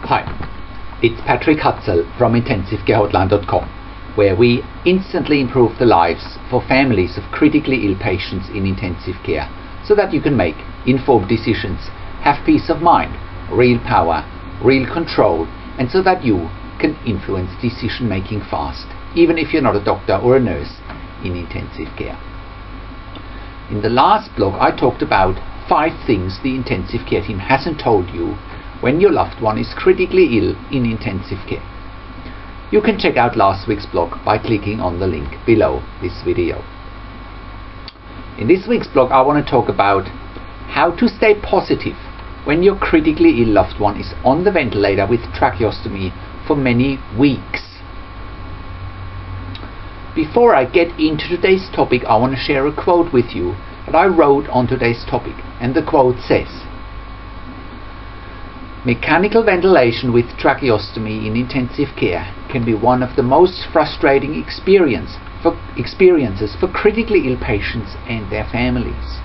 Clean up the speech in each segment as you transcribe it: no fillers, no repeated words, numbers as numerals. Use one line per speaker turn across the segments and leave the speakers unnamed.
Hi, it's Patrick Hutzel from IntensiveCareHotline.com, where we instantly improve the lives for families of critically ill patients in intensive care so that you can make informed decisions, have peace of mind, real power, real control, and so that you can influence decision making fast, even if you're not a doctor or a nurse in intensive care. In the last blog I talked about 5 things the intensive care team hasn't told you when your loved one is critically ill in intensive care. You can check out last week's blog by clicking on the link below this video. In this week's blog I want to talk about how to stay positive when your critically ill loved one is on the ventilator with tracheostomy for many weeks. Before I get into today's topic, I want to share a quote with you that I wrote on today's topic, and the quote says, "Mechanical ventilation with tracheostomy in intensive care can be one of the most frustrating experiences for critically ill patients and their families."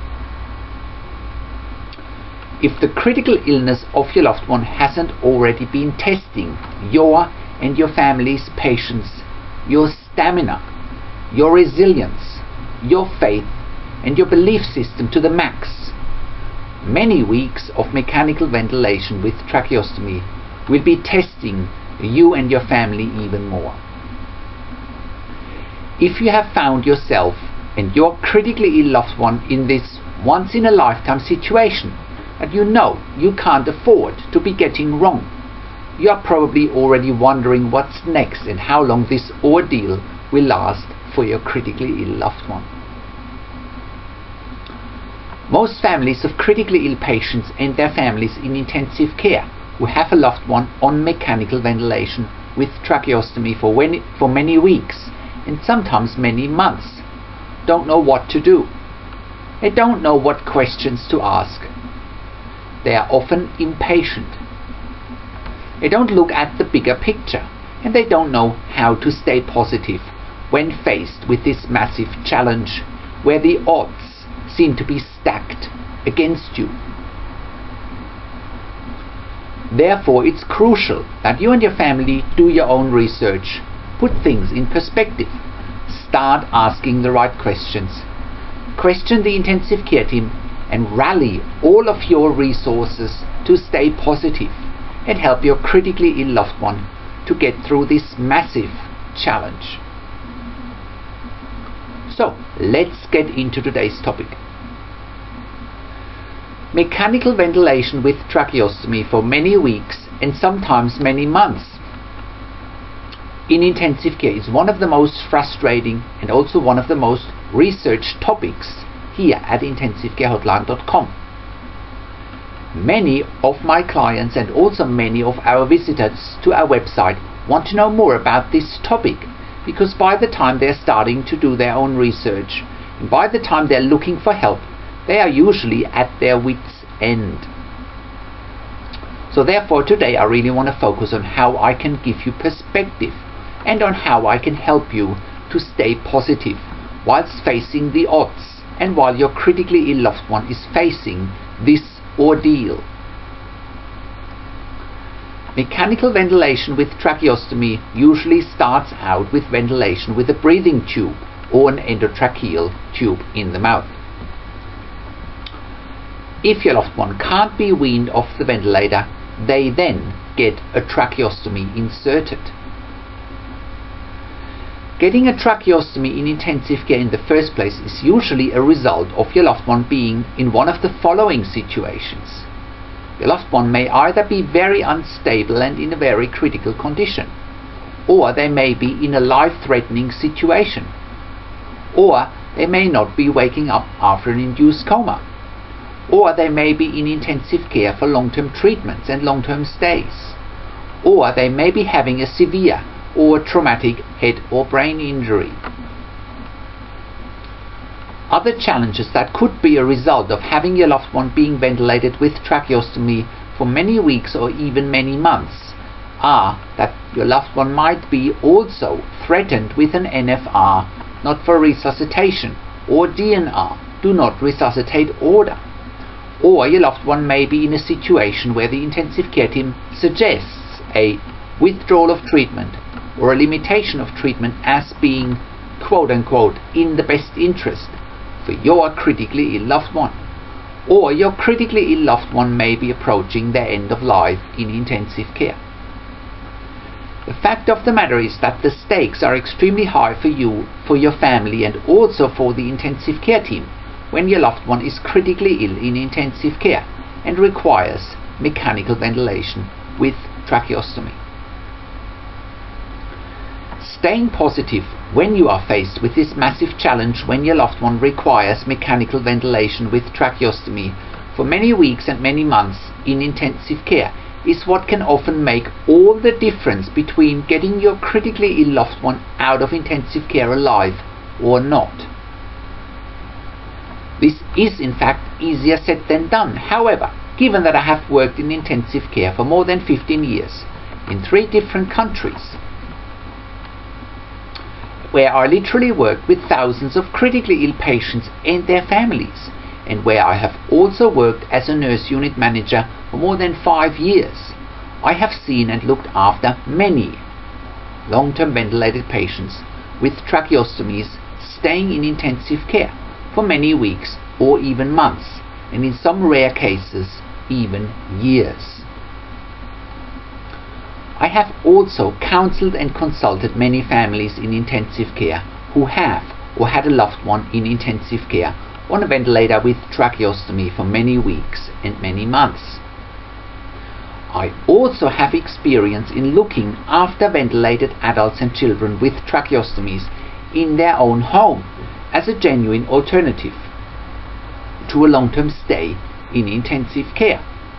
If the critical illness of your loved one hasn't already been testing your and your family's patience, your stamina, your resilience, your faith, and your belief system to the max, many weeks of mechanical ventilation with tracheostomy will be testing you and your family even more. If you have found yourself and your critically ill loved one in this once-in-a-lifetime situation that you know you can't afford to be getting wrong, you are probably already wondering what's next and how long this ordeal will last for your critically ill loved one. Most families of critically ill patients and their families in intensive care who have a loved one on mechanical ventilation with tracheostomy for many weeks and sometimes many months don't know what to do. They don't know what questions to ask. They are often impatient. They don't look at the bigger picture, and they don't know how to stay positive when faced with this massive challenge where the odds seem to be stacked against you. Therefore, it's crucial that you and your family do your own research, put things in perspective, start asking the right questions, question the intensive care team, and rally all of your resources to stay positive and help your critically ill loved one to get through this massive challenge. So, let's get into today's topic. Mechanical ventilation with tracheostomy for many weeks and sometimes many months in intensive care is one of the most frustrating and also one of the most researched topics here at IntensiveCareHotline.com. Many of my clients and also many of our visitors to our website want to know more about this topic, because by the time they're starting to do their own research and by the time they're looking for help, they are usually at their wits' end. So therefore today I really want to focus on how I can give you perspective and on how I can help you to stay positive whilst facing the odds and while your critically ill loved one is facing this ordeal. Mechanical ventilation with tracheostomy usually starts out with ventilation with a breathing tube or an endotracheal tube in the mouth. If your loved one can't be weaned off the ventilator, they then get a tracheostomy inserted. Getting a tracheostomy in intensive care in the first place is usually a result of your loved one being in one of the following situations. Your loved one may either be very unstable and in a very critical condition, or they may be in a life-threatening situation, or they may not be waking up after an induced coma, or they may be in intensive care for long-term treatments and long-term stays, or they may be having a severe or traumatic head or brain injury. Other challenges that could be a result of having your loved one being ventilated with tracheostomy for many weeks or even many months are that your loved one might be also threatened with an NFR, not for resuscitation, or DNR, do not resuscitate order, or your loved one may be in a situation where the intensive care team suggests a withdrawal of treatment or a limitation of treatment as being quote-unquote in the best interest for your critically ill loved one, or your critically ill loved one may be approaching their end of life in intensive care. The fact of the matter is that the stakes are extremely high for you, for your family, and also for the intensive care team when your loved one is critically ill in intensive care and requires mechanical ventilation with tracheostomy. Staying positive when you are faced with this massive challenge when your loved one requires mechanical ventilation with tracheostomy for many weeks and many months in intensive care is what can often make all the difference between getting your critically ill loved one out of intensive care alive or not. This is in fact easier said than done. However, given that I have worked in intensive care for more than 15 years in 3 different countries, where I literally worked with thousands of critically ill patients and their families, and where I have also worked as a nurse unit manager for more than 5 years, I have seen and looked after many long-term ventilated patients with tracheostomies staying in intensive care for many weeks or even months, and in some rare cases even years. I have also counseled and consulted many families in intensive care who have or had a loved one in intensive care on a ventilator with tracheostomy for many weeks and many months. I also have experience in looking after ventilated adults and children with tracheostomies in their own home as a genuine alternative to a long-term stay in intensive care.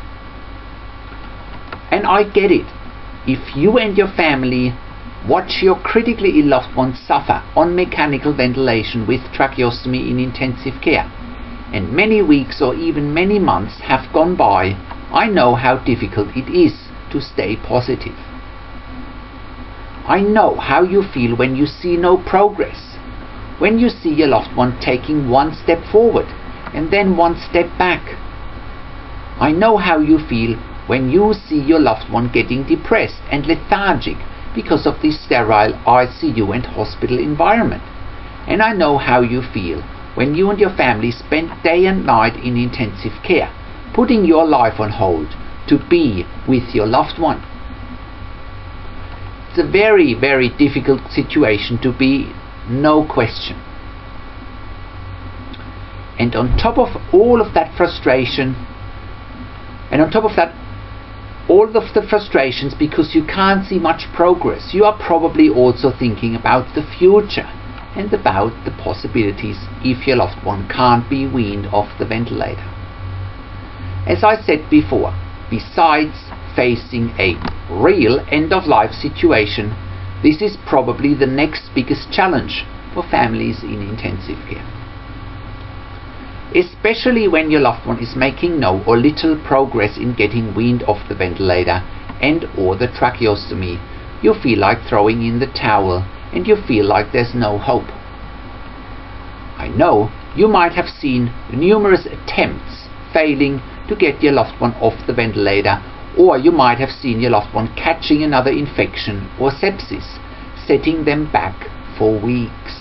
And I get it. If you and your family watch your critically ill loved one suffer on mechanical ventilation with tracheostomy in intensive care, and many weeks or even many months have gone by, I know how difficult it is to stay positive. I know how you feel when you see no progress, when you see your loved one taking one step forward and then one step back. I know how you feel when you see your loved one getting depressed and lethargic because of the sterile ICU and hospital environment. And I know how you feel when you and your family spend day and night in intensive care, putting your life on hold to be with your loved one. It's a very, very difficult situation to be, no question. And on top of all of that frustration, and on top of that, all of the frustrations because you can't see much progress, you are probably also thinking about the future and about the possibilities if your loved one can't be weaned off the ventilator. As I said before, besides facing a real end-of-life situation, this is probably the next biggest challenge for families in intensive care. Especially when your loved one is making no or little progress in getting weaned off the ventilator and or the tracheostomy, you feel like throwing in the towel and you feel like there's no hope. I know you might have seen numerous attempts failing to get your loved one off the ventilator, or you might have seen your loved one catching another infection or sepsis, setting them back for weeks.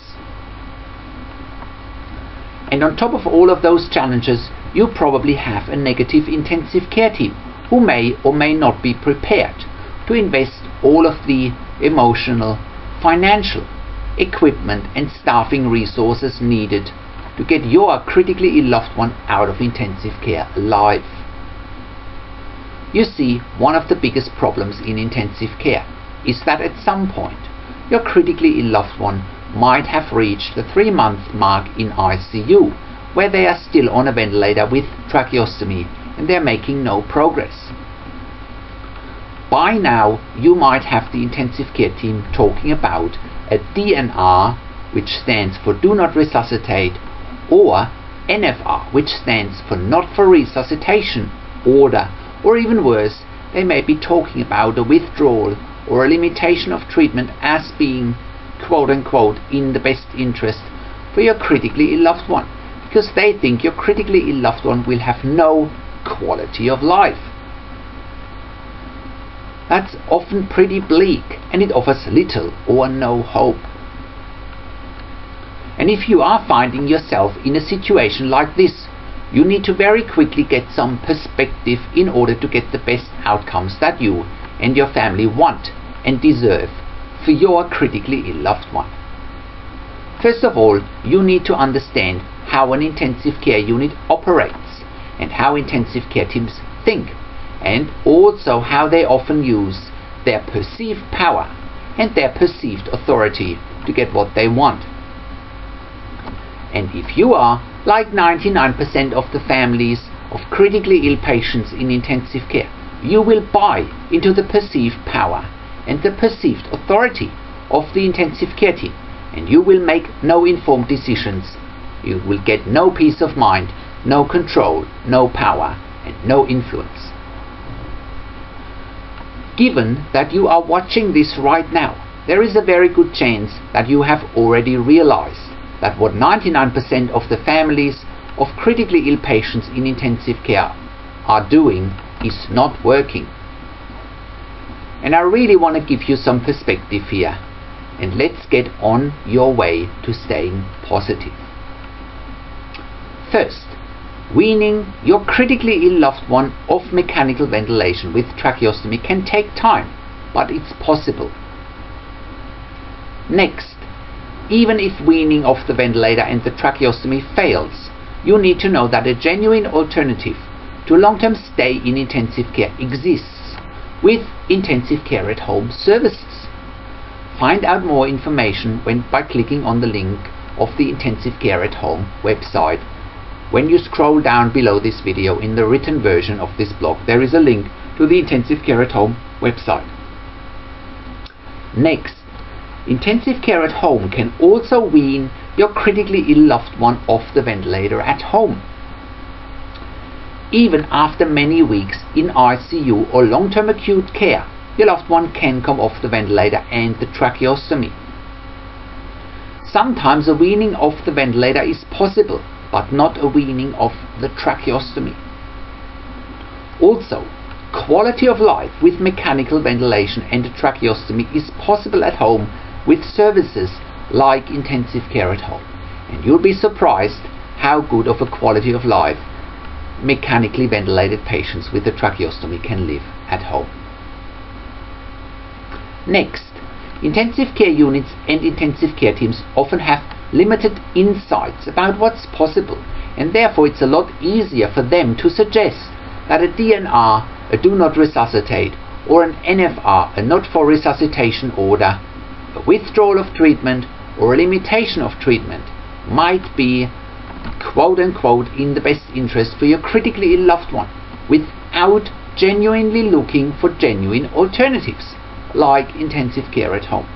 And on top of all of those challenges, you probably have a negative intensive care team who may or may not be prepared to invest all of the emotional, financial, equipment and staffing resources needed to get your critically ill loved one out of intensive care alive. You see, one of the biggest problems in intensive care is that at some point your critically ill loved one might have reached the 3-month mark in ICU, where they are still on a ventilator with tracheostomy and they're making no progress. By now, you might have the intensive care team talking about a DNR, which stands for Do Not Resuscitate, or NFR, which stands for Not for Resuscitation order, or even worse, they may be talking about a withdrawal or a limitation of treatment as being quote-unquote in the best interest for your critically ill loved one, because they think your critically ill loved one will have no quality of life. that's often pretty bleak, and it offers little or no hope. And if you are finding yourself in a situation like this, you need to very quickly get some perspective in order to get the best outcomes that you and your family want and deserve for your critically ill loved one. First of all, you need to understand how an intensive care unit operates and how intensive care teams think, and also how they often use their perceived power and their perceived authority to get what they want. And if you are, like 99% of the families of critically ill patients in intensive care, you will buy into the perceived power and the perceived authority of the intensive care team, and you will make no informed decisions. You will get no peace of mind, no control, no power, and no influence. Given that you are watching this right now, there is a very good chance that you have already realized that what 99% of the families of critically ill patients in intensive care are doing is not working. And I really want to give you some perspective here, and let's get on your way to staying positive. First, weaning your critically ill loved one off mechanical ventilation with tracheostomy can take time, but it's possible. Next, even if weaning off the ventilator and the tracheostomy fails, you need to know that a genuine alternative to long-term stay in intensive care exists with intensive care at home services. Find out more information by clicking on the link of the intensive care at home website. When you scroll down below this video in the written version of this blog, there is a link to the intensive care at home website. Next, intensive care at home can also wean your critically ill loved one off the ventilator at home. Even after many weeks in ICU or long-term acute care, your loved one can come off the ventilator and the tracheostomy. Sometimes a weaning off the ventilator is possible, but not a weaning off the tracheostomy. Also, quality of life with mechanical ventilation and a tracheostomy is possible at home with services like intensive care at home, and you'll be surprised how good of a quality of life mechanically ventilated patients with a tracheostomy can live at home. Next, intensive care units and intensive care teams often have limited insights about what's possible, and therefore it's a lot easier for them to suggest that a DNR, a do not resuscitate, or an NFR, a not for resuscitation order, a withdrawal of treatment, or a limitation of treatment might be quote-unquote in the best interest for your critically ill loved one, without genuinely looking for genuine alternatives like intensive care at home.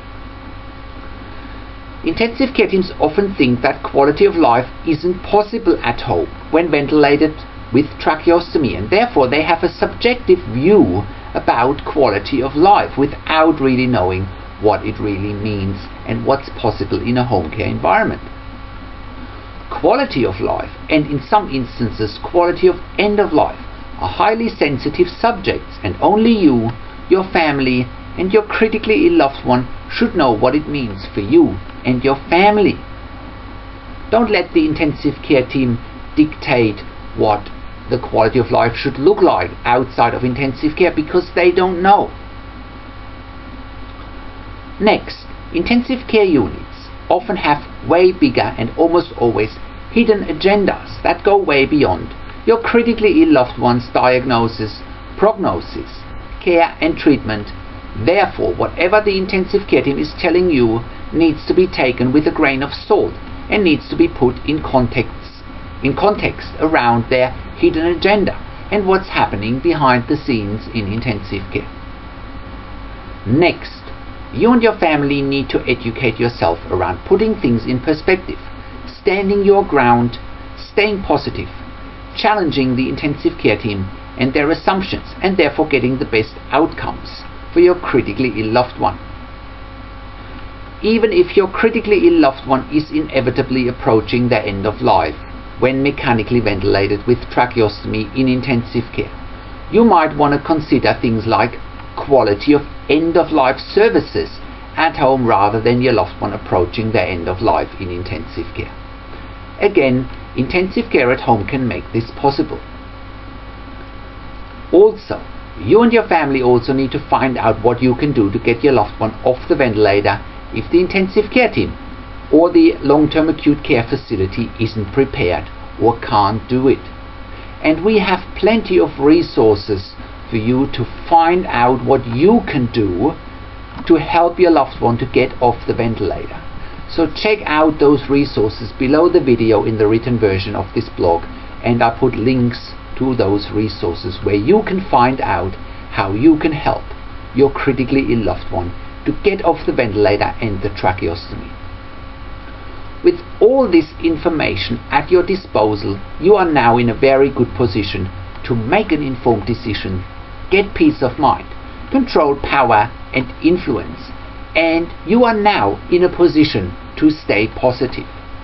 Intensive care teams often think that quality of life isn't possible at home when ventilated with tracheostomy, and therefore they have a subjective view about quality of life without really knowing what it really means and what's possible in a home care environment. Quality of life, and in some instances quality of end of life, are highly sensitive subjects, and only you, your family, and your critically ill loved one should know what it means for you and your family. Don't let the intensive care team dictate what the quality of life should look like outside of intensive care, because they don't know. Next, intensive care units often have way bigger and almost always hidden agendas that go way beyond your critically ill loved one's diagnosis, prognosis, care and treatment. Therefore, whatever the intensive care team is telling you needs to be taken with a grain of salt and needs to be put in context around their hidden agenda and what's happening behind the scenes in intensive care. Next, you and your family need to educate yourself around putting things in perspective, standing your ground, staying positive, challenging the intensive care team and their assumptions, and therefore getting the best outcomes for your critically ill loved one. Even if your critically ill loved one is inevitably approaching their end of life when mechanically ventilated with tracheostomy in intensive care, you might want to consider things like quality of end-of-life services at home rather than your loved one approaching their end of life in intensive care. Again, intensive care at home can make this possible. Also, you and your family also need to find out what you can do to get your loved one off the ventilator if the intensive care team or the long-term acute care facility isn't prepared or can't do it. And we have plenty of resources for you to find out what you can do to help your loved one to get off the ventilator. So check out those resources below the video in the written version of this blog, and I put links to those resources where you can find out how you can help your critically ill loved one to get off the ventilator and the tracheostomy. With all this information at your disposal, you are now in a very good position to make an informed decision, get peace of mind, control power and influence, and you are now in a position to stay positive.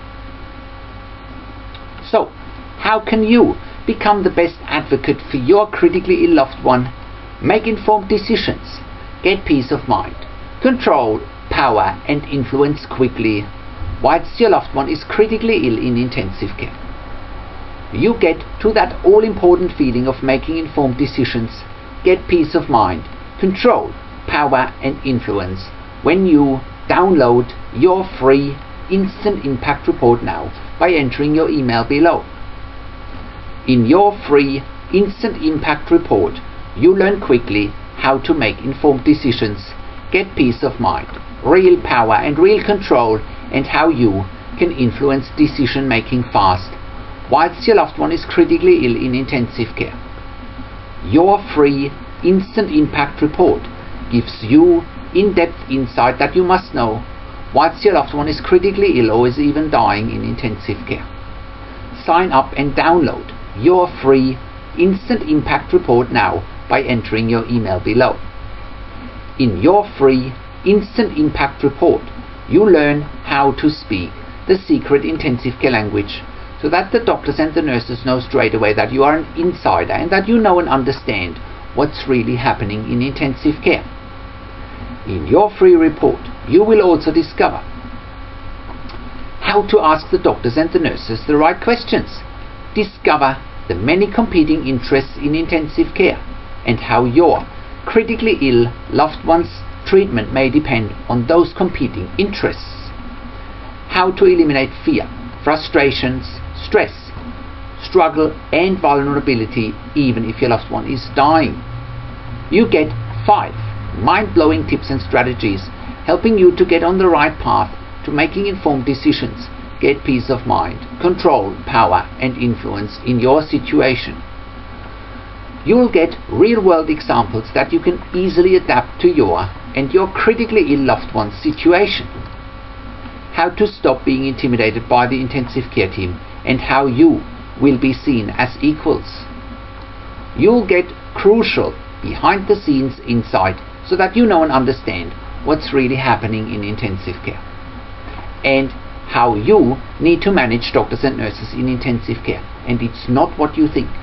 So, how can you become the best advocate for your critically ill loved one, make informed decisions, get peace of mind, control power and influence quickly whilst your loved one is critically ill in intensive care? You get to that all-important feeling of making informed decisions, get peace of mind, control power and influence when you download your free Instant Impact Report now by entering your email below. In your free Instant Impact Report, you learn quickly how to make informed decisions, get peace of mind, real power and real control, and how you can influence decision making fast whilst your loved one is critically ill in intensive care. Your free Instant Impact Report gives you in-depth insight that you must know whilst your loved one is critically ill or is even dying in intensive care. Sign up and download your free Instant Impact Report now by entering your email below. In your free Instant Impact Report, you learn how to speak the secret intensive care language so that the doctors and the nurses know straight away that you are an insider and that you know and understand what's really happening in intensive care. In your free report, you will also discover how to ask the doctors and the nurses the right questions, discover the many competing interests in intensive care, and how your critically ill loved one's treatment may depend on those competing interests, how to eliminate fear, frustrations, stress, struggle and vulnerability even if your loved one is dying. You get 5 mind-blowing tips and strategies helping you to get on the right path to making informed decisions, get peace of mind, control, power and influence in your situation. You will get real-world examples that you can easily adapt to your and your critically ill loved one's situation. How to stop being intimidated by the intensive care team and how you will be seen as equals. You'll get crucial behind-the-scenes insight so that you know and understand what's really happening in intensive care and how you need to manage doctors and nurses in intensive care, and it's not what you think.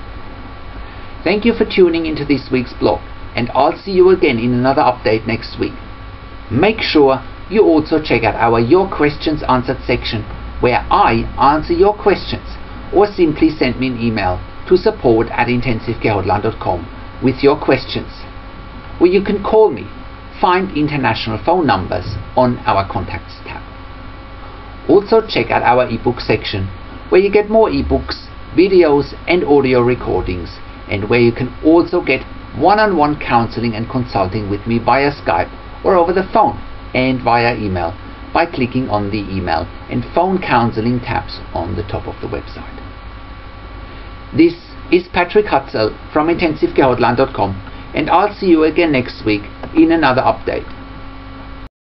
Thank you for tuning into this week's blog, and I'll see you again in another update next week. Make sure you also check out our Your Questions Answered section where I answer your questions, or simply send me an email to support@intensivecarehotline.com with your questions, where you can call me, find international phone numbers on our contacts tab. Also check out our ebook section where you get more ebooks, videos and audio recordings, and where you can also get one-on-one counseling and consulting with me via Skype or over the phone and via email by clicking on the email and phone counseling tabs on the top of the website. This is Patrick Hutzel from intensivecarehotline.com, and I'll see you again next week in another update.